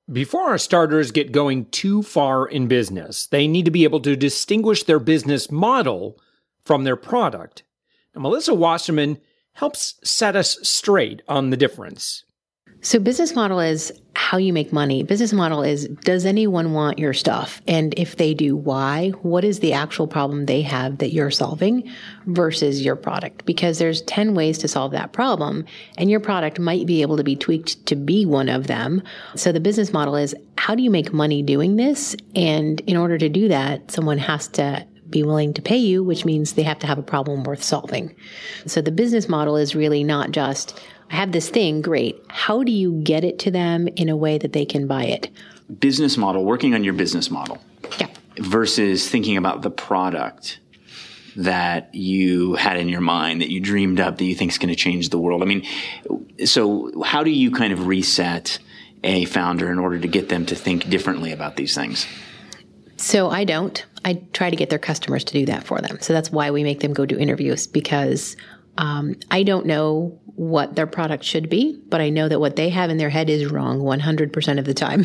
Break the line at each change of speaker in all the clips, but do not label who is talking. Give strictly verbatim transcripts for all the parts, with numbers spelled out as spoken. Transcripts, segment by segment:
Before our starters get going too far in business, they need to be able to distinguish their business model from their product. Now, Melissa Wasserman helps set us straight on the difference.
So business model is how you make money. Business model is, does anyone want your stuff? And if they do, why? What is the actual problem they have that you're solving versus your product? Because there's ten ways to solve that problem, and your product might be able to be tweaked to be one of them. So the business model is, how do you make money doing this? And in order to do that, someone has to be willing to pay you, which means they have to have a problem worth solving. So the business model is really not just, I have this thing, great. How do you get it to them in a way that they can buy it?
Business model, working on your business model.
Yeah.
Versus thinking about the product that you had in your mind, that you dreamed up, that you think is going to change the world. I mean, so how do you kind of reset a founder in order to get them to think differently about these things?
So I don't. I try to get their customers to do that for them. So that's why we make them go do interviews, because um, I don't know what their product should be, but I know that what they have in their head is wrong one hundred percent of the time.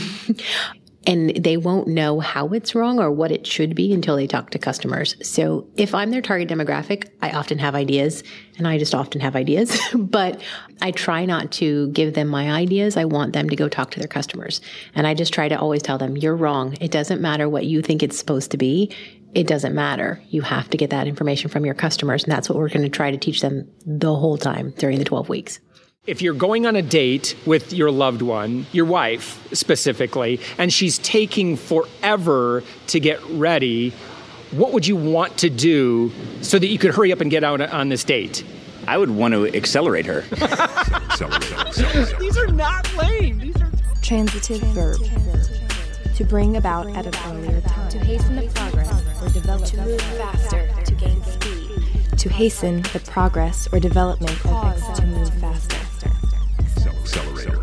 And they won't know how it's wrong or what it should be until they talk to customers. So if I'm their target demographic, I often have ideas, and I just often have ideas, but I try not to give them my ideas. I want them to go talk to their customers. And I just try to always tell them, you're wrong. It doesn't matter what you think it's supposed to be. It doesn't matter. You have to get that information from your customers. And that's what we're going to try to teach them the whole time during the twelve weeks.
If you're going on a date with your loved one, your wife specifically, and she's taking forever to get ready, what would you want to do so that you could hurry up and get out on this date?
I would want to accelerate her.
These are not lame. These are
transitive verb. To bring about at an earlier time.
To hasten the progress or development.
To move faster. To gain speed. To hasten the progress or development of X to move faster.
Accelerator.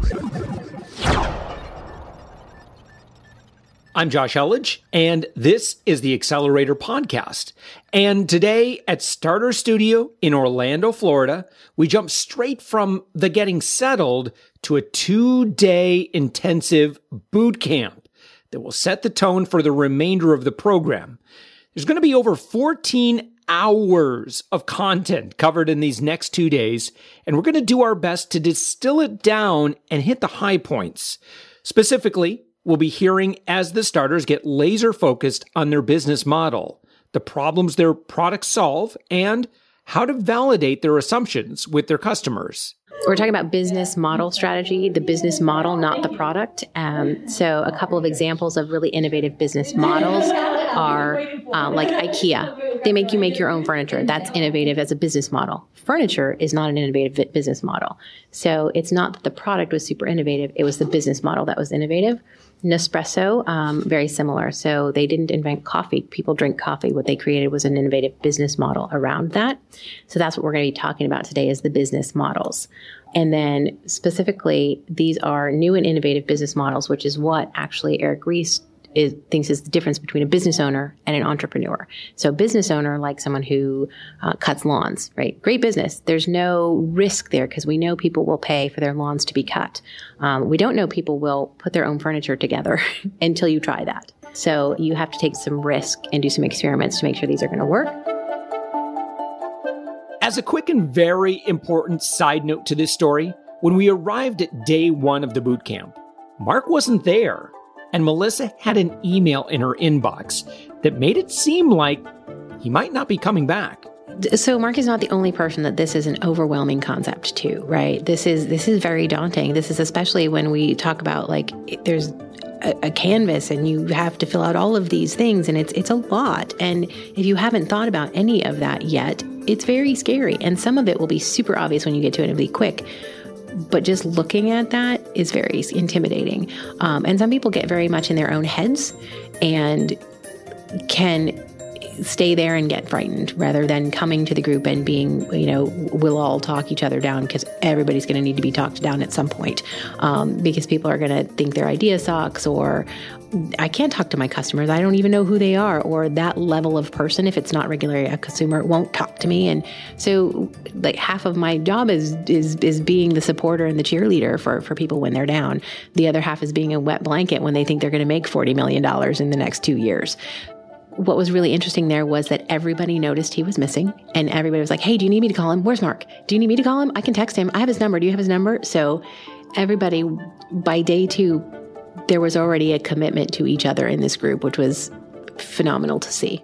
I'm Josh Elledge, and this is the Accelerator Podcast. And today at Starter Studio in Orlando, Florida, we jump straight from the getting settled to a two-day intensive boot camp that will set the tone for the remainder of the program. There's going to be over fourteen hours of content covered in these next two days, and we're going to do our best to distill it down and hit the high points. Specifically, we'll be hearing as the starters get laser focused on their business model, the problems their products solve, and how to validate their assumptions with their customers.
We're talking about business model strategy, the business model, not the product. Um, so a couple of examples of really innovative business models are uh, like IKEA. They make you make your own furniture. That's innovative as a business model. Furniture is not an innovative business model. So it's not that the product was super innovative. It was the business model that was innovative. Nespresso, um, very similar. So they didn't invent coffee. People drink coffee. What they created was an innovative business model around that. So that's what we're going to be talking about today, is the business models. And then specifically, these are new and innovative business models, which is what actually Eric Ries is, thinks is the difference between a business owner and an entrepreneur. So a business owner, like someone who uh, cuts lawns, right? Great business. There's no risk there because we know people will pay for their lawns to be cut. Um, we don't know people will put their own furniture together until you try that. So you have to take some risk and do some experiments to make sure these are going to work.
As a quick and very important side note to this story, when we arrived at day one of the boot camp, Mark wasn't there. And Melissa had an email in her inbox that made it seem like he might not be coming back.
So Mark is not the only person that this is an overwhelming concept to, right? This is this is very daunting. This is especially when we talk about like there's a, a canvas and you have to fill out all of these things, and it's it's a lot. And if you haven't thought about any of that yet, it's very scary. And some of it will be super obvious when you get to it and be quick. But just looking at that is very intimidating. Um, and some people get very much in their own heads and can stay there and get frightened rather than coming to the group and being, you know, we'll all talk each other down because everybody's going to need to be talked down at some point um, because people are going to think their idea sucks, or I can't talk to my customers. I don't even know who they are, or that level of person, if it's not regularly a consumer, won't talk to me. And so like half of my job is is is being the supporter and the cheerleader for, for people when they're down. The other half is being a wet blanket when they think they're going to make forty million dollars in the next two years. What was really interesting there was that everybody noticed he was missing, and everybody was like, hey, do you need me to call him? Where's Mark? Do you need me to call him? I can text him. I have his number. Do you have his number? So everybody, by day two, there was already a commitment to each other in this group, which was phenomenal to see.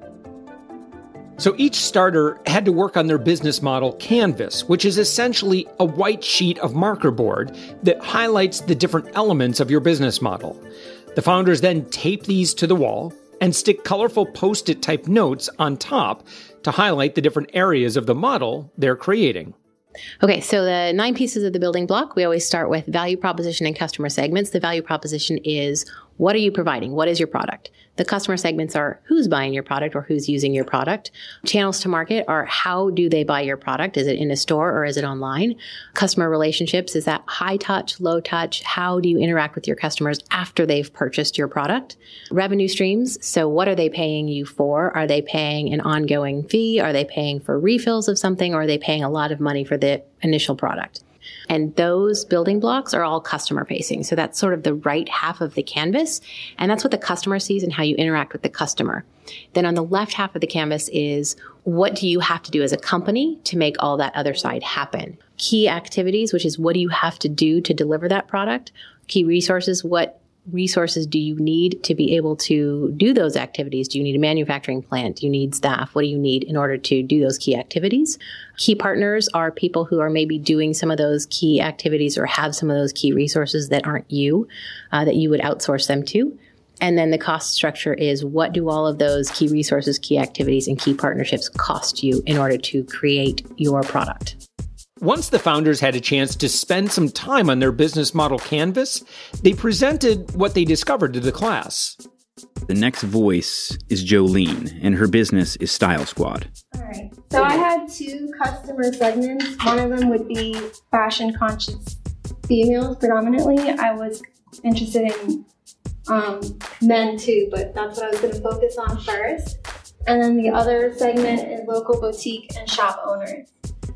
So each starter had to work on their business model canvas, which is essentially a white sheet of marker board that highlights the different elements of your business model. The founders then tape these to the wall and stick colorful Post-it type notes on top to highlight the different areas of the model they're creating.
Okay, so the nine pieces of the building block, we always start with value proposition and customer segments. The value proposition is, what are you providing? What is your product? The customer segments are who's buying your product or who's using your product. Channels to market are how do they buy your product? Is it in a store or is it online? Customer relationships, is that high touch, low touch? How do you interact with your customers after they've purchased your product? Revenue streams, so what are they paying you for? Are they paying an ongoing fee? Are they paying for refills of something? Or are they paying a lot of money for the initial product? And those building blocks are all customer facing. So that's sort of the right half of the canvas. And that's what the customer sees and how you interact with the customer. Then on the left half of the canvas is, what do you have to do as a company to make all that other side happen? Key activities, which is what do you have to do to deliver that product? Key resources, what resources do you need to be able to do those activities? Do you need a manufacturing plant? Do you need staff? What do you need in order to do those key activities? Key partners are people who are maybe doing some of those key activities or have some of those key resources that aren't you, uh, that you would outsource them to. And then the cost structure is, what do all of those key resources, key activities, and key partnerships cost you in order to create your product?
Once the founders had a chance to spend some time on their business model canvas, they presented what they discovered to the class.
The next voice is Jolene, and her business is Style Squad.
All right. So I had two customer segments. One of them would be fashion-conscious females predominantly. I was interested in um, men too, but that's what I was going to focus on first. And then the other segment is local boutique and shop owners.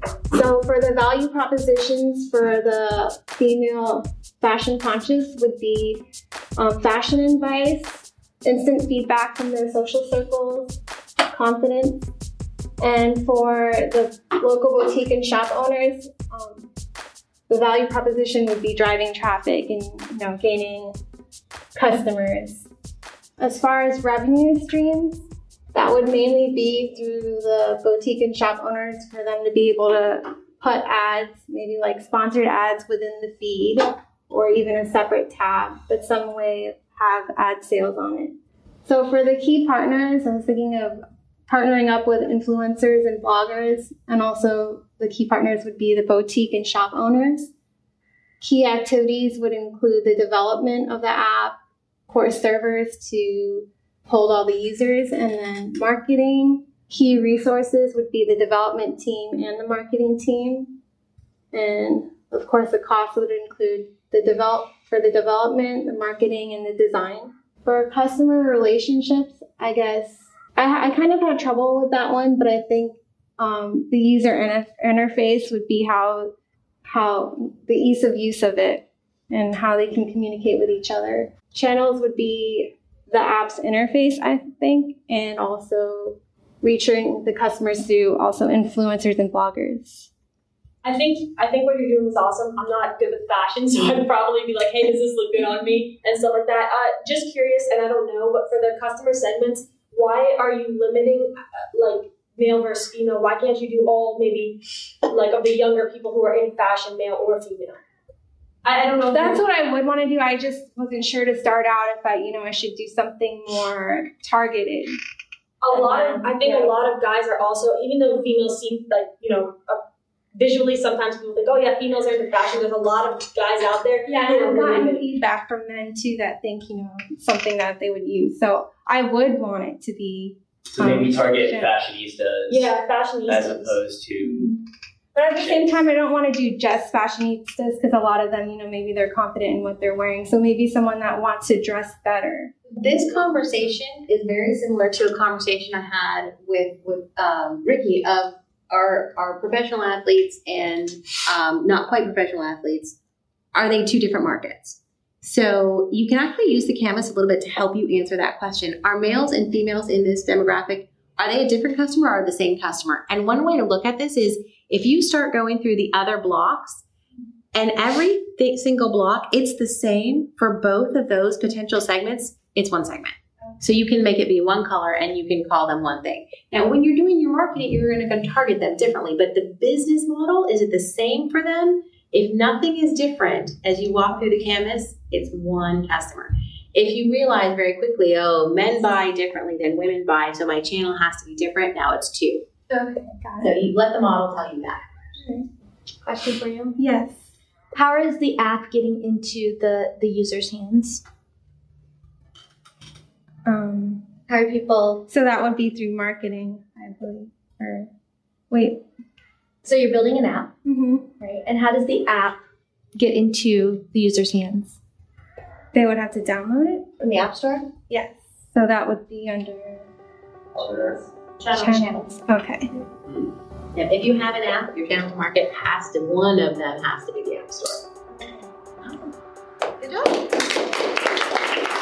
So for the value propositions for the female fashion conscious would be um, fashion advice, instant feedback from their social circles, confidence. And for the local boutique and shop owners, um, the value proposition would be driving traffic and, you know, gaining customers. As far as revenue streams, that would mainly be through the boutique and shop owners for them to be able to put ads, maybe like sponsored ads within the feed or even a separate tab, but some way have ad sales on it. So for the key partners, I was thinking of partnering up with influencers and bloggers, and also the key partners would be the boutique and shop owners. Key activities would include the development of the app, core servers to hold all the users, and then marketing. Key resources would be the development team and the marketing team. And of course, the cost would include the develop for the development, the marketing, and the design. For customer relationships, I guess I, I kind of had trouble with that one, but I think um, the user inter- interface would be how how the ease of use of it and how they can communicate with each other. Channels would be the app's interface, I think, and also reaching the customers through also influencers and bloggers.
I think I think what you're doing is awesome. I'm not good with fashion, so I'd probably be like, hey, does this look good on me? And stuff like that. Uh, just curious, and I don't know, but for the customer segments, why are you limiting uh, like male versus female? Why can't you do all maybe like of the younger people who are in fashion, male or female? I don't know.
That's what I would want to do. I just wasn't sure to start out if I, you know, I should do something more targeted.
A lot of, I think yeah. a lot of guys are also, even though females seem like, you know, uh, visually sometimes people think, oh yeah, females are into fashion. There's a lot of guys out there.
Yeah, and I've gotten really feedback from men too that think, you know, something that they would use. So I would want it to be
So maybe target fashionistas
Yeah, fashionistas.
as opposed to...
But at the same time, I don't want to do just fashionistas because a lot of them, you know, maybe they're confident in what they're wearing. So maybe someone that wants to dress better.
This conversation is very similar to a conversation I had with with um, Ricky of our our professional athletes and um, not quite professional athletes. Are they two different markets? So you can actually use the canvas a little bit to help you answer that question. Are males and females in this demographic, are they a different customer or the same customer? And one way to look at this is if you start going through the other blocks, and every th- single block, it's the same for both of those potential segments, it's one segment. So you can make it be one color and you can call them one thing. Now, when you're doing your marketing, you're going to target them differently, but the business model, is it the same for them? If nothing is different as you walk through the canvas, it's one customer. If you realize very quickly, oh, men buy differently than women buy, so my channel has to be different, now it's two.
Okay, got
So
it.
you let the model tell you that.
Question for you.
Yes.
How is the app getting into the, the user's hands?
Um,
How are people...
so that would be through marketing, I believe. Or wait.
So you're building an app,
Mm-hmm.
right? And how does the app get into the user's hands?
They would have to download it?
From the App Store?
Yes. So that would be under
Channel.
channels. Okay.
Yeah, if you have an app, your channel to market has to, one of them has to be the App Store. Good job.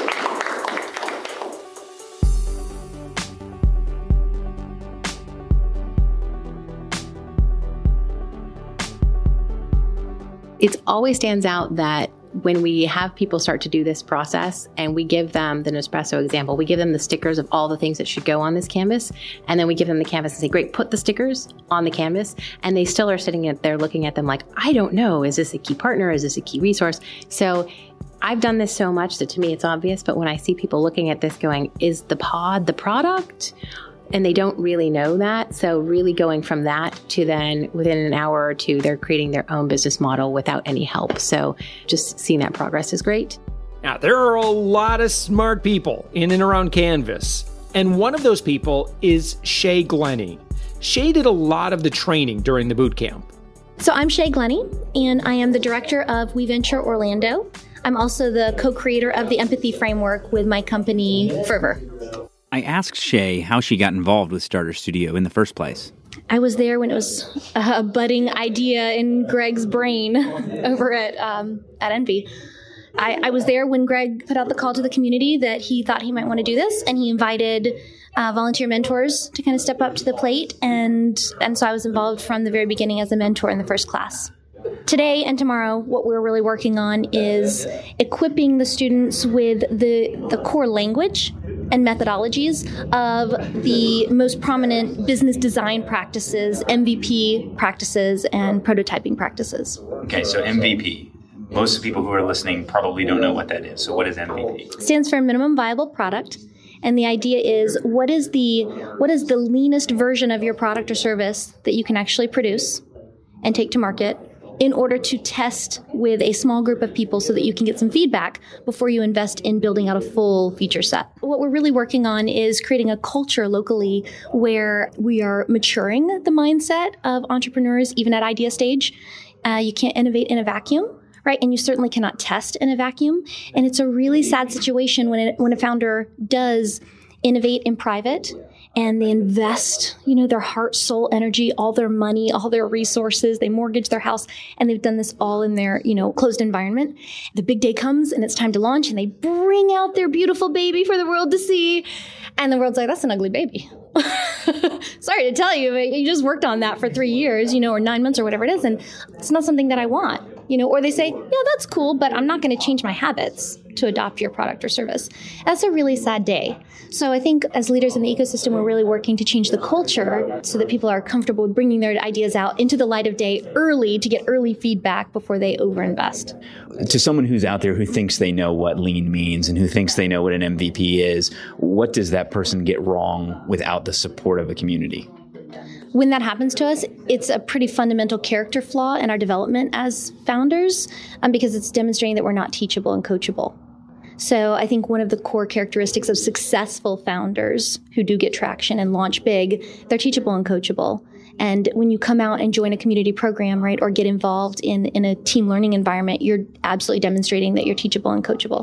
It always stands out that when we have people start to do this process and we give them the Nespresso example, we give them the stickers of all the things that should go on this canvas. And then we give them the canvas and say, great, put the stickers on the canvas. And they still are sitting at there looking at them like, I don't know, is this a key partner? Is this a key resource? So I've done this so much that to me it's obvious. But when I see people looking at this going, is the pod the product? And they don't really know that. So really going from that to then within an hour or two, they're creating their own business model without any help. So just seeing that progress is great.
Now, there are a lot of smart people in and around Canvas. And one of those people is Shay Glenny. Shay did a lot of the training during the boot camp.
So I'm Shay Glenny, and I am the director of We Venture Orlando. I'm also the co-creator of the Empathy Framework with my company, Fervor.
I asked Shay how she got involved with Starter Studio in the first place.
I was there when it was a budding idea in Greg's brain over at um, at Envy. I, I was there when Greg put out the call to the community that he thought he might want to do this, and he invited uh, volunteer mentors to kind of step up to the plate, and and so I was involved from the very beginning as a mentor in the first class. Today and tomorrow, what we're really working on is equipping the students with the, the core language and methodologies of the most prominent business design practices, M V P practices, and prototyping practices.
Okay, so M V P. Most of the people who are listening probably don't know what that is. So what is M V P?
Stands for minimum viable product. And the idea is what is the what is the leanest version of your product or service that you can actually produce and take to market in order to test with a small group of people so that you can get some feedback before you invest in building out a full feature set. What we're really working on is creating a culture locally where we are maturing the mindset of entrepreneurs, even at idea stage. Uh, you can't innovate in a vacuum, right? And you certainly cannot test in a vacuum. And it's a really sad situation when it, when a founder does innovate in private and they invest, you know, their heart, soul, energy, all their money, all their resources. They mortgage their house, and they've done this all in their, you know, closed environment. The big day comes, and it's time to launch, and they bring out their beautiful baby for the world to see. And the world's like, that's an ugly baby. Sorry to tell you, but you just worked on that for three years, you know, or nine months or whatever it is, and it's not something that I want, you know, or they say, yeah, that's cool, but I'm not going to change my habits to adopt your product or service. That's a really sad day. So I think as leaders in the ecosystem, we're really working to change the culture so that people are comfortable with bringing their ideas out into the light of day early to get early feedback before they overinvest.
To someone who's out there who thinks they know what lean means and who thinks they know what an M V P is, what does that person get wrong without the support of a community?
When that happens to us, it's a pretty fundamental character flaw in our development as founders um, because it's demonstrating that we're not teachable and coachable. So I think one of the core characteristics of successful founders who do get traction and launch big, they're teachable and coachable. And when you come out and join a community program, right, or get involved in, in a team learning environment, you're absolutely demonstrating that you're teachable and coachable.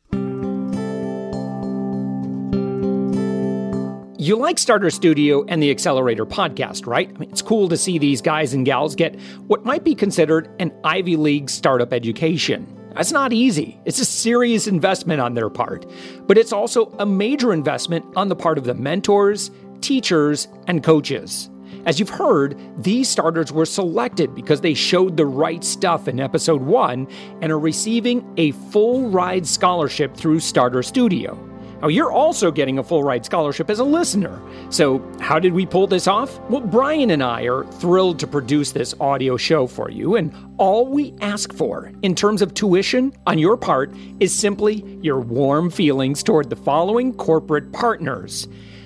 You like Starter Studio and the Accelerator podcast, right? I mean, it's cool to see these guys and gals get what might be considered an Ivy League startup education. That's not easy. It's a serious investment on their part, but it's also a major investment on the part of the mentors, teachers, and coaches. As you've heard, these starters were selected because they showed the right stuff in episode one and are receiving a full ride scholarship through Starter Studio. Now, you're also getting a full ride scholarship as a listener. So how did we pull this off? Well, Brian and I are thrilled to produce this audio show for you, and all we ask for in terms of tuition on your part is simply your warm feelings toward the following corporate partners.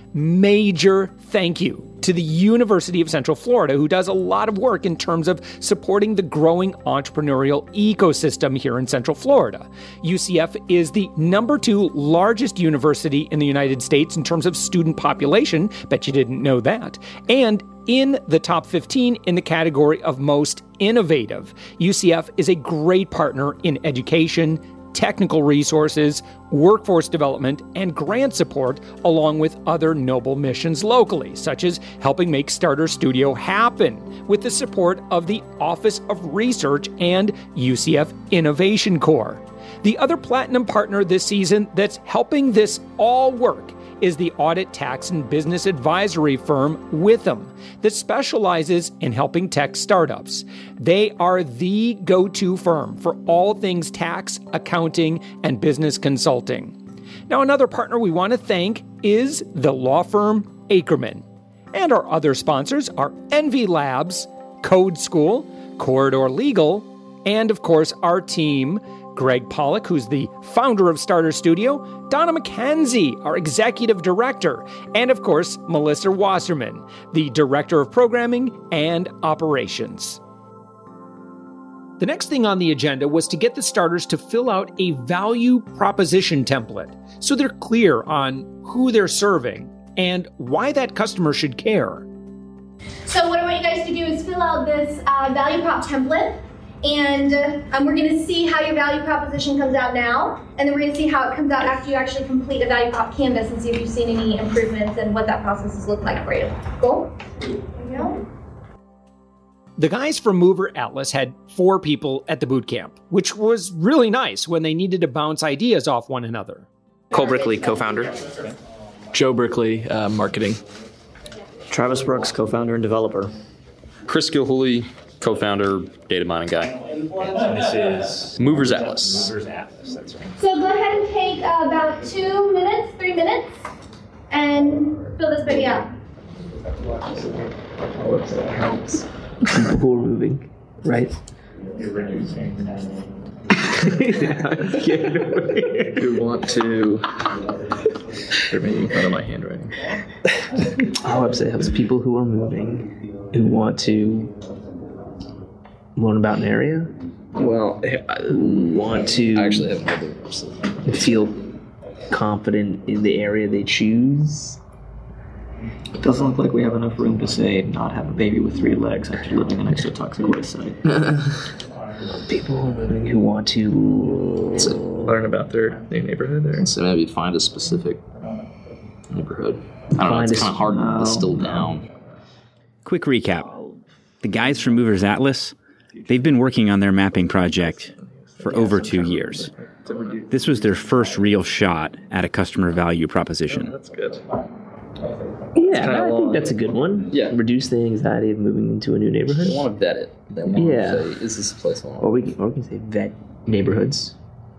Major thank you to the University of Central Florida, who does a lot of work in terms of supporting the growing entrepreneurial ecosystem here in Central Florida. U C F is the number two largest university in the United States in terms of student population. Bet you didn't know that. And in the top fifteen in the category of most innovative. U C F is a great partner in education, technical resources, workforce development, and grant support, along with other noble missions locally, such as helping make Starter Studio happen with the support of the Office of Research and U C F Innovation Corps. The other platinum partner this season that's helping this all work is the audit, tax, and business advisory firm Witham that specializes in helping tech startups. They are the go-to firm for all things tax, accounting, and business consulting. Now, another partner we want to thank is the law firm Ackerman. And our other sponsors are Envy Labs, Code School, Corridor Legal, and of course our team, Greg Pollock, who's the founder of Starter Studio, Donna McKenzie, our executive director, and of course, Melissa Wasserman, the director of programming and operations. The next thing on the agenda was to get the starters to fill out a value proposition template so they're clear on who they're serving and why that customer should care.
So what I want you guys to do is fill out this uh, value prop template. And um, we're going to see how your value proposition comes out now, and then we're going to see how it comes out after you actually complete a value prop canvas and see if you've seen any improvements and what that process has looked like for you. Cool? There you go.
The guys from Mover Atlas had four people at the boot camp, which was really nice when they needed to bounce ideas off one another.
Cole Brickley, co-founder.
Joe Brickley, uh, marketing.
Travis Brooks, co-founder and developer.
Chris Gilhooly, co-founder, data mining guy.
And this is
Movers Atlas.
Movers Atlas, that's right.
So go ahead and take uh, about two minutes, three minutes, and fill this baby out.
People who are moving, right?
Who want to... They're making fun of my handwriting.
Our website helps people who are moving, who want to learn about an area.
Well,
who want to
I actually have another website.
Feel confident in the area they choose.
It doesn't look like we have enough room to say not have a baby with three legs after living next to a toxic waste site.
People who want to
so learn about their new neighborhood there.
So maybe find a specific neighborhood. I don't know, it's kind of hard to distill down.
Quick recap. The guys from Movers Atlas, they've been working on their mapping project for over two years. This was their first real shot at a customer value proposition.
That's good.
Yeah, I think that's a good one.
Yeah.
Reduce the anxiety of moving into a new neighborhood.
They want to vet it. They want
yeah.
to say, is this a place I want?
Or we can, or we can say vet neighborhoods.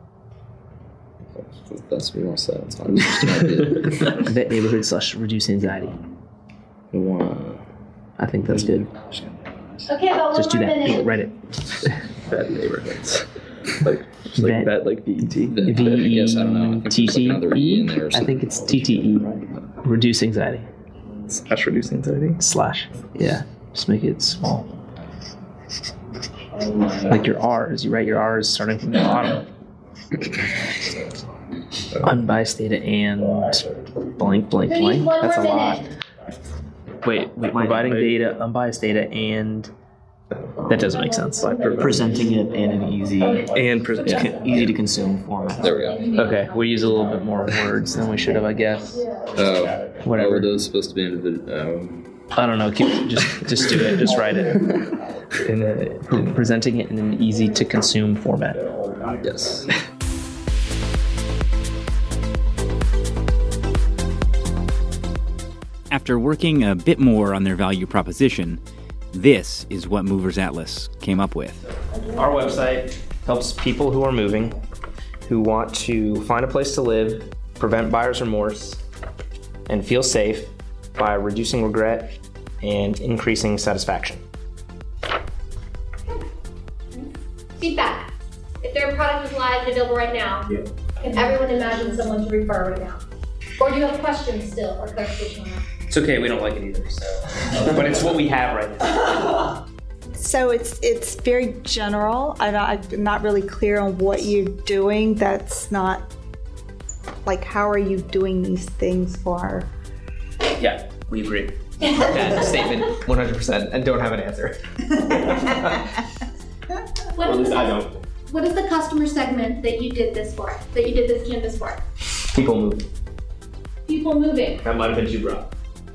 That's what we want to say. That's not an interesting idea.
Vet neighborhoods slash reduce anxiety.
We want to...
I think that's good.
Okay, about
Just do
one
that.
more minute.
Write it.
Vet neighborhoods. Like, just like
vet.
vet, like V E T.
V E
Yes, I don't know. I think
T
there's like
T
another E in
E?
there or
I
something.
think it's T T E. Reduce anxiety.
Slash reduce anxiety.
Slash. Yeah. Just make it small. Like your R's. You write your R's starting from the bottom. Unbiased data and blank, blank,
Who needs
blank.
one
That's a
more
lot.
minute?
Wait, wait, providing data, unbiased data, and that doesn't make sense.
Presenting it in an easy
and pre-
yeah. easy to consume format.
There we go.
Okay, we use a little bit more words than we should have, I guess.
Oh,
Whatever.
Are those supposed to be individual? Um,
I don't know. Keep just just do it. Just write it. In a, pre- presenting it in an easy to consume format.
yes.
After working a bit more on their value proposition, this is what Movers Atlas came up with.
Our website helps people who are moving, who want to find a place to live, prevent buyer's remorse, and feel safe by reducing regret and increasing satisfaction.
Feedback. If their product is live and available right now, yeah. Can everyone imagine someone to refer right now? Or do you have questions still or clarification on that?
It's okay, we don't like it either, so. But it's what we have right now.
So it's it's very general. I'm not, I'm not really clear on what you're doing. That's not, like, how are you doing these things for?
Yeah, we agree.
That statement, one hundred percent, and don't have an answer.
What
Or at least I
the,
don't.
what is the customer segment that you did this for, that you did this canvas for?
People move.
People moving.
That might have been too broad.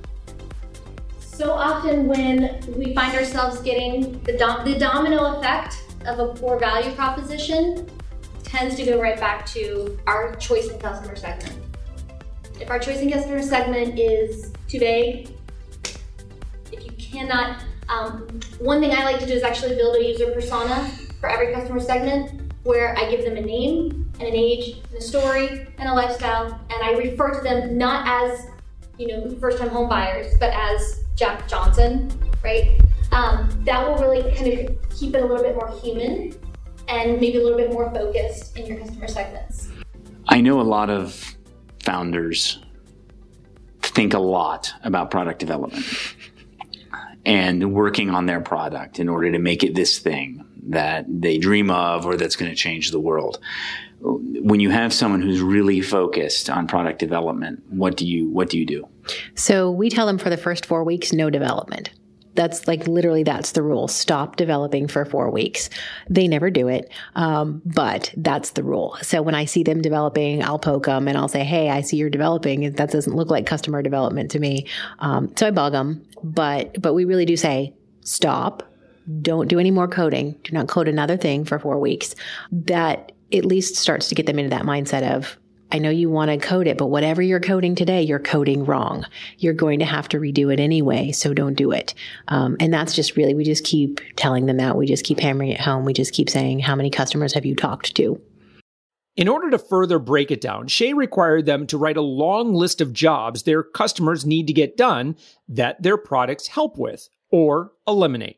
So often when we find ourselves getting the, dom- the domino effect of a poor value proposition tends to go right back to our choice in customer segment. If our choice in customer segment is too vague, if you cannot, um, one thing I like to do is actually build a user persona for every customer segment where I give them a name and an age and a story and a lifestyle, and I refer to them not as, you know, first-time home buyers, but as Jack Johnson, right? Um, that will really kind of keep it a little bit more human and maybe a little bit more focused in your customer segments.
I know a lot of founders think a lot about product development and working on their product in order to make it this thing that they dream of or that's going to change the world. When you have someone who's really focused on product development, what do you what do you do?
So we tell them for the first four weeks, no development. That's like literally that's the rule. Stop developing for four weeks. They never do it, um, but that's the rule. So when I see them developing, I'll poke them and I'll say, "Hey, I see you're developing. That doesn't look like customer development to me." Um, so I bug them, but but we really do say, "Stop. Don't do any more coding. Do not code another thing for four weeks." That at least starts to get them into that mindset of, I know you want to code it, but whatever you're coding today, you're coding wrong. You're going to have to redo it anyway, so don't do it. Um, and that's just really, we just keep telling them that. We just keep hammering it home. We just keep saying, how many customers have you talked to?
In order to further break it down, Shay required them to write a long list of jobs their customers need to get done that their products help with or eliminate.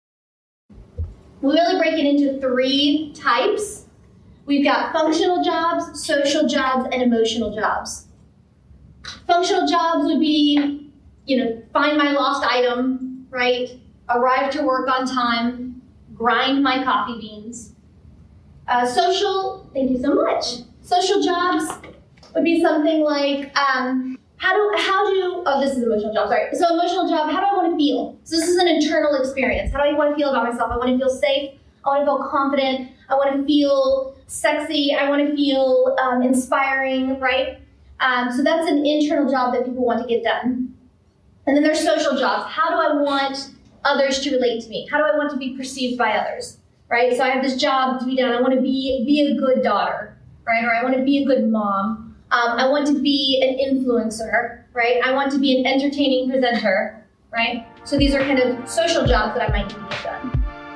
We really break it into three types. We've got functional jobs, social jobs, and emotional jobs. Functional jobs would be, you know, find my lost item, right? Arrive to work on time, grind my coffee beans. Uh, social, thank you so much. Social jobs would be something like, um, how do, how do, oh, this is emotional job, sorry. So emotional job, how do I want to feel? So this is an internal experience. How do I want to feel about myself? I want to feel safe. I want to feel confident. I want to feel sexy. I want to feel um, inspiring, right? Um, so that's an internal job that people want to get done. And then there's social jobs. How do I want others to relate to me? How do I want to be perceived by others, right? So I have this job to be done. I want to be be a good daughter, right? Or I want to be a good mom. Um, I want to be an influencer, right? I want to be an entertaining presenter, right? So these are kind of social jobs that I might need to get done.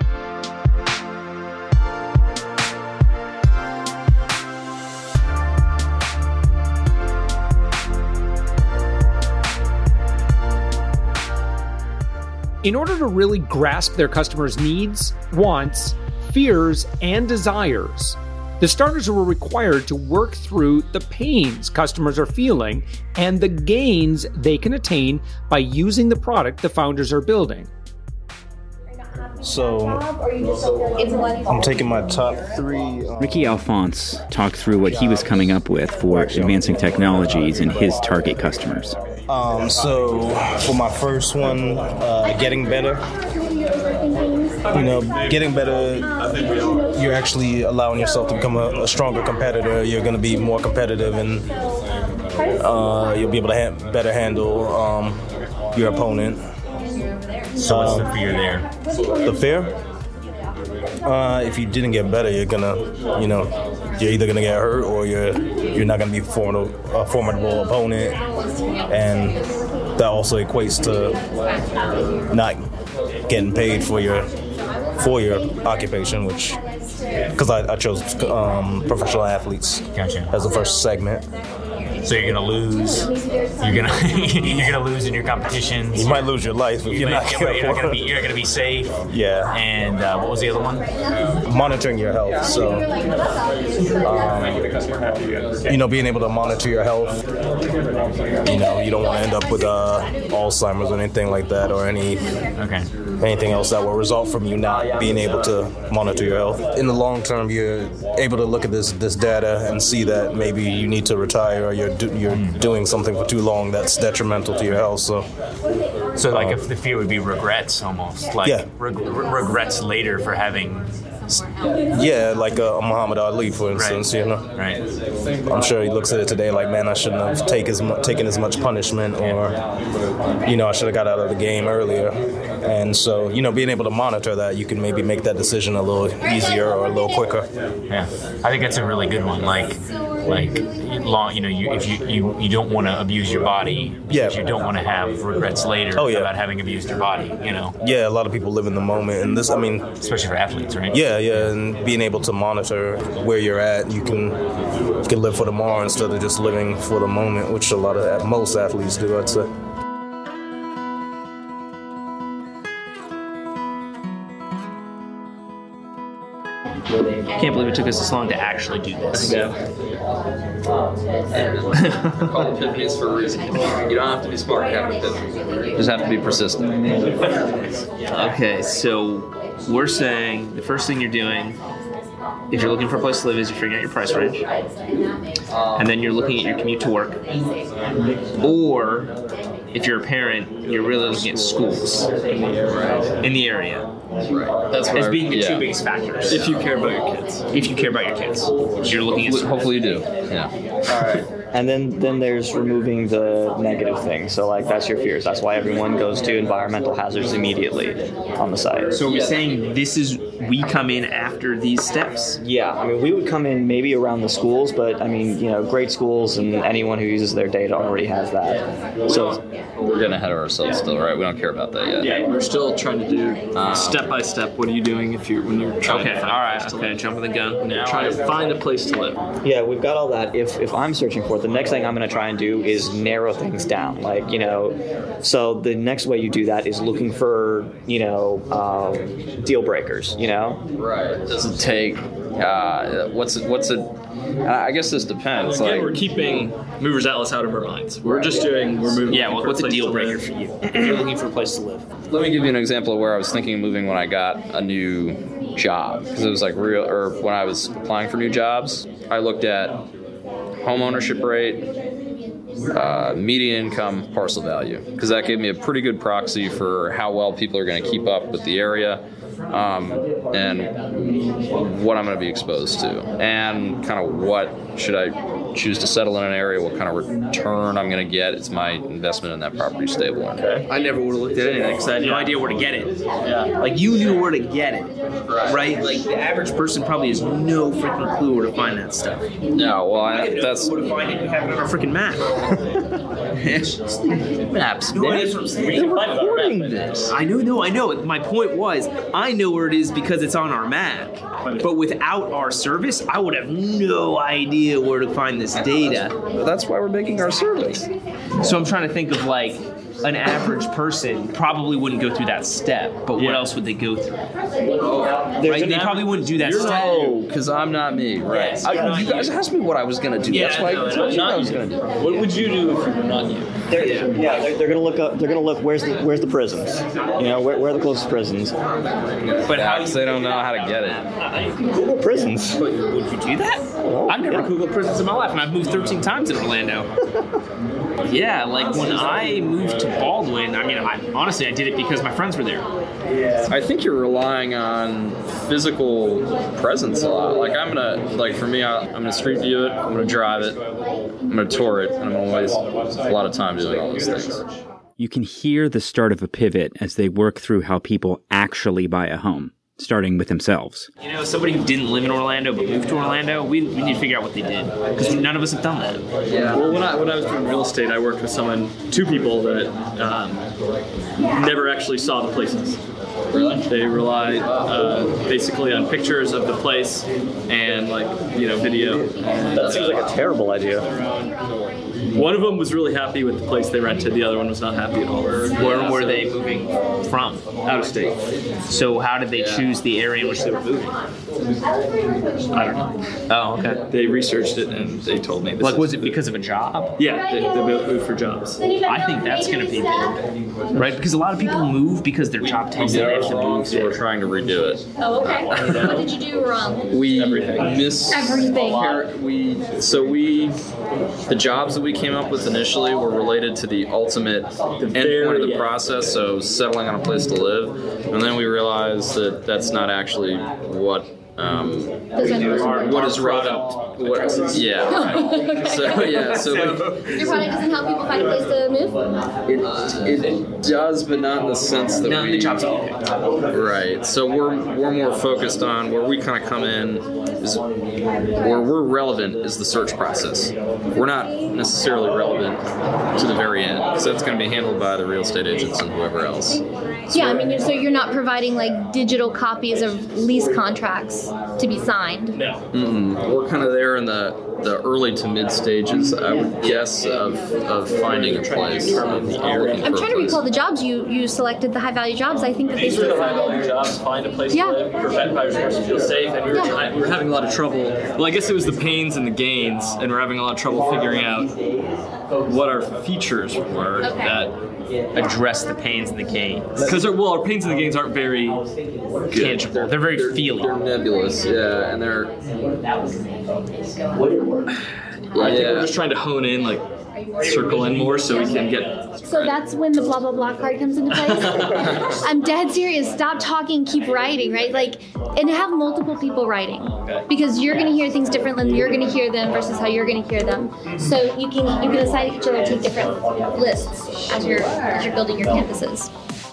In order to really grasp their customers' needs, wants, fears, and desires, the starters were required to work through the pains customers are feeling and the gains they can attain by using the product the founders are building.
So I'm taking my top three. Um,
Ricky Alphonse talked through what he was coming up with for advancing technologies in his target customers.
Um, so for my first one, uh, getting better. You know, getting better, you're actually allowing yourself to become a, a stronger competitor. You're going to be more competitive, and uh, you'll be able to ha- better handle um, your opponent.
So what's the
Um,
fear there?
The fear? Uh, if you didn't get better, you're gonna, you know, you're either gonna get hurt or you're you're not gonna be formidable, a formidable opponent, and that also equates to not getting paid for your for your occupation, which because I, I chose um, professional athletes
gotcha.
as the first segment.
So you're gonna lose. You're gonna you're gonna lose in your competitions.
You might lose your life if
You
you're
might-
not
you're not
careful.
gonna be. You're not gonna be safe.
Yeah.
And uh, what was the other one?
Monitoring your health. So, um, you know, being able to monitor your health. You know, you don't want to end up with uh, Alzheimer's or anything like that, or any
okay.
anything else that will result from you not being able to monitor your health. In the long term, you're able to look at this this data and see that maybe you need to retire or you're do, you're doing something for too long that's detrimental to your health. So,
So like
um,
if the fear would be regrets almost, like
Yeah.
reg- re- regrets later for having.
yeah, like uh, Muhammad Ali, for instance, you know.
Right.
I'm sure he looks at it today like, man, I shouldn't have take as mu- taken as much punishment, or, you know, I should have got out of the game earlier. And so, you know, being able to monitor that, you can maybe make that decision a little easier or a little quicker.
Yeah, I think that's a really good one. Like, like long, you know, you if you you, you don't want to abuse your body because
Yeah.
you don't want to have regrets later
Oh, yeah.
about having abused your body. You know,
Yeah, a lot of people live in the moment, and this, I mean,
especially for athletes, right?
Yeah, yeah, and being able to monitor where you're at, you can you can live for tomorrow instead of just living for the moment, which a lot of most athletes do, I'd say.
Can't believe it took us this long to actually do this.
Yeah. Call it epiphanies for a reason. You don't have to be smart to have an epiphany.
Just have to be persistent.
Okay, so we're saying the first thing you're doing, if you're looking for a place to live, is you're figuring out your price range. And then you're looking at your commute to work. Or, if you're a parent, you're really looking at schools in the area.
Right. That's what
as
I-
being the
yeah.
two biggest factors.
If you care about your kids.
If you care about your kids. You're looking at
Hopefully you do. Yeah.
All right. And then, then there's removing the negative things. So like that's your fears. That's why everyone goes to environmental hazards immediately on the site.
So we're saying this is, we come in after these steps?
Yeah, I mean, we would come in maybe around the schools, but I mean, you know, great schools and anyone who uses their data already has that. So
We're getting ahead of ourselves still, right? We don't care about that yet.
Yeah, we're still trying to do
Uh,
step by step. What are you doing if you're when you're trying
Okay,
to find
all
a
right,
place to
okay,
live?
jumping the gun now.
Trying to find a place to live.
yeah, we've got all that. If if I'm searching for it, the next thing I'm going to try and do is narrow things down. Like, you know, so the next way you do that is looking for, you know, um, deal breakers, you know?
Right. Does it take, uh, what's, what's a, I guess this depends.
Again,
Like,
we're keeping Movers Atlas out of our minds. We're just doing, we're moving.
Yeah, well,
for
what's a
place
deal
to
breaker
live.
for you? If you're looking for a place to live.
let me give you an example of where I was thinking of moving when I got a new job. Because it was like real, or when I was applying for new jobs, I looked at home ownership rate, uh, median income, parcel value, because that gave me a pretty good proxy for how well people are going to keep up with the area, um, and what I'm going to be exposed to, and kind of what should I choose to settle in an area, what kind of return I'm going to get. Is my investment in that property stable or not?
I never would have looked at anything because I had no idea where to get it. Yeah. Like, you knew where to get it, right? Like, the average person probably has no freaking clue where to find that stuff.
No, well, I, that's
where to find it. You have it on our freaking map.
Maps.
No, that's what I'm saying. We're recording this. I know, no, I know. My point was, I know where it is because it's on our map. But without our service, I would have no idea where to find this data.
That's why we're making our service.
So I'm trying to think of, like, an average person probably wouldn't go through that step, but what else would they go through? Right? They probably wouldn't do that
You're
step.
No, because I'm not me, right?
Yes,
I,
you're not
you guys
you.
asked me what I was going to do.
Yeah,
That's why
no,
I told
no,
you what
not
I was
you.
going to do.
What would you do if you were not you?
They're, yeah, they're, they're gonna look up. They're gonna look. Where's the Where's the prisons? You know, where, where are the closest prisons?
But how do they don't know how to get it?
Google prisons.
But would you do that? I've never Googled prisons in my life, and I've moved thirteen times in Orlando. Yeah, like when I moved to Baldwin, I mean, I, honestly, I did it because my friends were there.
I think you're relying on physical presence a lot. Like I'm gonna, like for me, I, I'm gonna street view it, I'm gonna drive it, I'm gonna tour it, and I'm gonna waste a lot of time doing all those things.
You can hear the start of a pivot as they work through how people actually buy a home, starting with themselves.
You know, somebody who didn't live in Orlando but moved to Orlando, we, we need to figure out what they did because none of us have done that.
Yeah. Well, when I when I was doing real estate, I worked with someone, two people that um, never actually saw the places. Really? They rely uh, basically on pictures of the place and like you know video. And,
That seems like a terrible idea.
One of them was really happy with the place they rented. The other one was not happy at all.
Where were they moving from?
Out of state.
So how did they choose the area in which they were moving?
I don't know.
Oh, okay.
They researched it and they told me. This
Like,
is-
was it because of a job?
Yeah, they, they both moved for jobs.
I think that's going to be big, right? Because a lot of people move because their job takes them. They have to move.
So we're trying to redo it.
Oh, okay. What did you do wrong?
We miss
Everything.
We so we the jobs that we came up with initially were related to the ultimate endpoint of the process, so settling on a place to live, and then we realized that that's not actually what. Um, what is product? What, yeah. Right. So yeah. So like,
Your product doesn't help people find a place to move?
It, it does, but not in the sense that
No,
we.
the job's okay.
Right. So we're we're more focused on where we kind of come in is where we're relevant is the search process. We're not necessarily relevant to the very end because that's going to be handled by the real estate agents and whoever else.
Yeah, I mean, so you're not providing like digital copies of lease contracts to be signed.
No. Mm-mm. We're kind of there in the, the early to mid stages, I would guess, of, of finding a place. Of looking
I'm
for
trying
a
to
place.
recall the jobs you, you selected, the high value jobs. I think that they
These are
still
the high value
sounded.
jobs, find a place
Yeah.
to live, prevent buyers and to feel safe, and we were,
Yeah.
trying, we were having a lot of trouble. Well, I guess it was the pains and the gains, and we're having a lot of trouble figuring out what our features were
Okay.
that
Address the pains and the gains.
because well, our pains and the gains aren't very
Tangible. They're very feely.
They're nebulous, yeah, and they're.
I think we're just trying to hone in, like circle in more, so we can get.
So that's when the blah blah blah card comes into place. I'm dead serious. Stop talking, keep writing, right? Like, and have multiple people writing because you're going to hear things differently than you're going to hear them versus how you're going to hear them. So you can you can assign each other to take different lists as you're as you're building your canvases.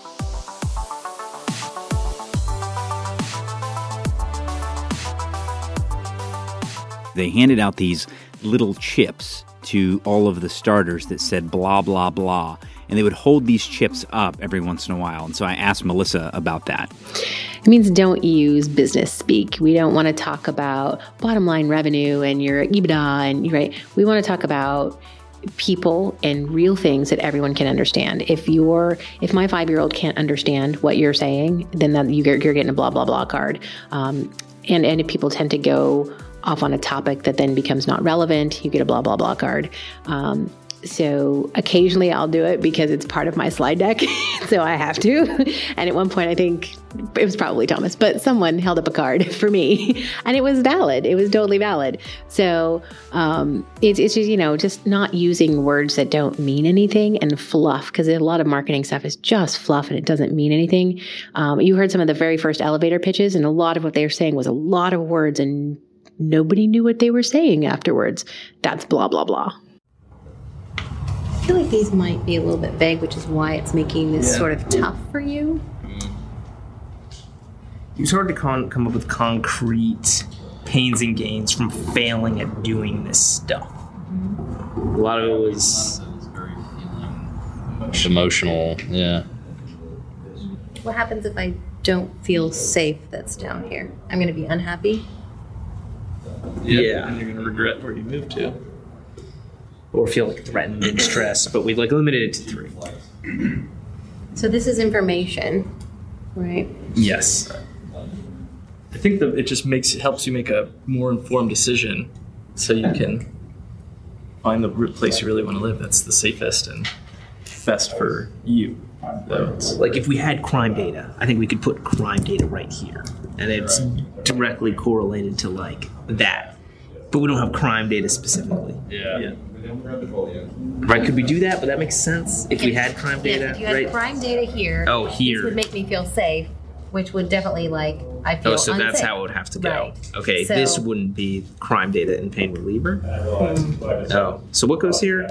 They handed out these little chips to all of the starters that said blah, blah, blah. And they would hold these chips up every once in a while. And so I asked Melissa about that.
It means don't use business speak. We don't want to talk about bottom line revenue and your EBITDA and right. We want to talk about people and real things that everyone can understand. If you're, if my five-year-old can't understand what you're saying, then that you, you're getting a blah blah blah card. Um, and and if people tend to go off on a topic that then becomes not relevant, you get a blah blah blah card. Um, So occasionally I'll do it because it's part of my slide deck. So I have to. And at one point, I think it was probably Thomas, but someone held up a card for me and it was valid. It was totally valid. So um, it's, it's just, you know, just not using words that don't mean anything and fluff, because a lot of marketing stuff is just fluff and it doesn't mean anything. Um, you heard some of the very first elevator pitches, and a lot of what they were saying was a lot of words and nobody knew what they were saying afterwards. That's blah, blah, blah. I feel like these might be a little bit vague, which is why it's making this
Yeah.
sort of tough for you.
It's hard to con- come up with concrete pains and gains from failing at doing this stuff.
Mm-hmm.
A lot of it was
emotional, yeah.
What happens if I don't feel safe that's down here? I'm going to be unhappy.
Yeah.
And you're going to regret where you moved to.
Or feel like threatened and stressed, but we like limited it to three.
So this is information, right?
Yes. I think that it just makes helps you make a more informed decision, so you can find the place you really want to live. That's the safest and best for you. So
like if we had crime data, I think we could put crime data right here, and it's directly correlated to like that. But we don't have crime data specifically.
Yeah. yeah.
Right? Could we do that? But that makes sense if we had crime data.
Yeah, if you had
right?
crime data here,
oh, here,
this would make me feel safe, which would definitely like I feel.
Oh, so
unsafe.
that's how it would have to go.
Right.
Okay,
so,
this wouldn't be crime data in pain reliever. Mm. Oh, so what goes here?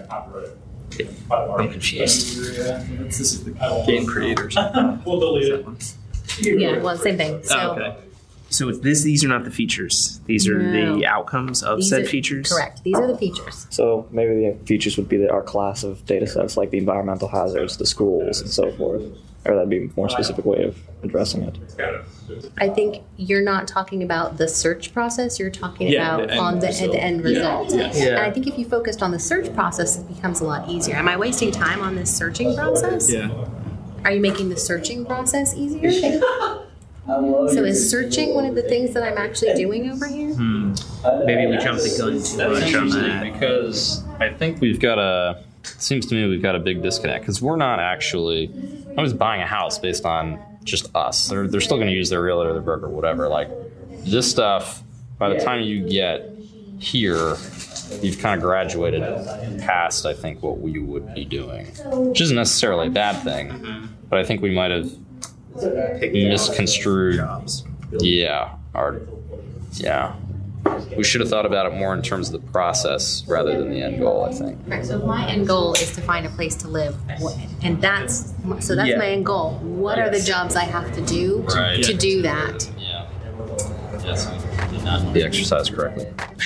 I'm confused.
This is the game creators.
We'll delete it. Yeah, well, same thing. So,
oh, okay. So it's this. These are not the features. These are
no.
the outcomes of
These
said
are,
features.
Correct. These are the features.
So maybe the features would be the, our class of data sets, like the environmental hazards, the schools, and so forth. Or that'd be a more specific way of addressing it.
I think you're not talking about the search process. You're talking
yeah,
about
the
on the,
result.
the end result.
Yeah. Yeah.
And I think if you focused on the search process, it becomes a lot easier. Am I wasting time on this searching process?
Yeah.
Are you making the searching process easier? So is searching one of the things that I'm actually doing over here?
Hmm. Maybe we jumped the gun too much on that.
Because I think we've got a, it seems to me we've got a big disconnect, because we're not actually, nobody's buying a house based on just us. They're, they're still going to use their realtor, their broker, whatever. Like, this stuff, by the time you get here, you've kind of graduated past, I think, what we would be doing. Which isn't necessarily a bad thing, but I think we might have misconstrued. Yeah, our, yeah. We should have thought about it more in terms of the process rather than the end goal, I think.
Right, so if my end goal is to find a place to live, and that's, so that's
Yeah.
my end goal. What are the jobs I have to do to,
Right.
to do that?
Yeah. Yes, I did not be exercised correctly.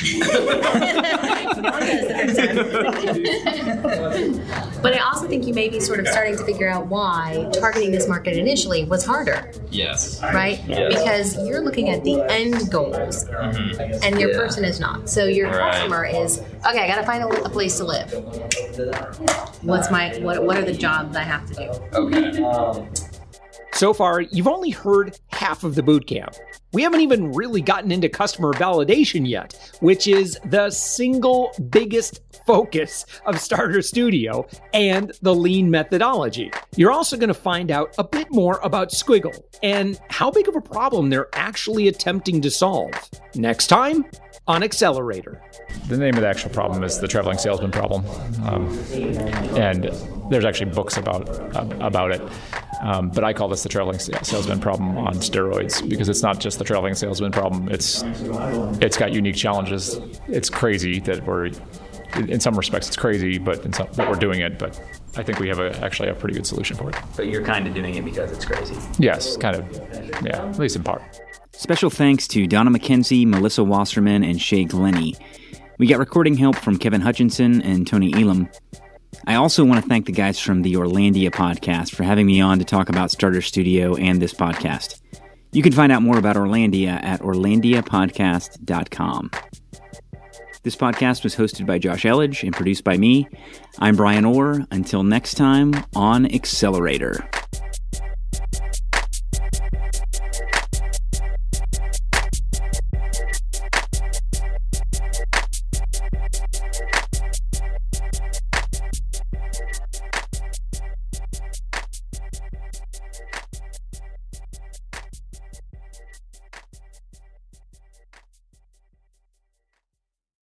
But I also think you may be sort of starting to figure out why targeting this market initially was harder,
Yes.
right?
Yes.
Because you're looking at the end goals,
Mm-hmm.
and your
Yeah.
person is not. So your
Right.
customer is, okay, I got to find a, a place to live. What's my what? What are the jobs I have to do?
Okay.
So far, you've only heard half of the boot camp. We haven't even really gotten into customer validation yet, which is the single biggest focus of Starter Studio and the lean methodology. You're also going to find out a bit more about Squiggle and how big of a problem they're actually attempting to solve. Next time on Accelerator.
The name of the actual problem is the traveling salesman problem, um, and there's actually books about uh, about it. Um, but I call this the traveling salesman problem on steroids, because it's not just the traveling salesman problem. It's it's got unique challenges. It's crazy that we're, in some respects, it's crazy, but in some, that we're doing it. But I think we have a, actually a pretty good solution for it.
But you're kind of doing it because it's crazy.
Yes, kind of. Yeah, at least in part.
Special thanks to Donna McKenzie, Melissa Wasserman, and Shay Glennie. We got recording help from Kevin Hutchinson and Tony Elam. I also want to thank the guys from the Orlandia podcast for having me on to talk about Starter Studio and this podcast. You can find out more about Orlandia at orlandia podcast dot com. This podcast was hosted by Josh Elledge and produced by me. I'm Brian Orr. Until next time on Accelerator.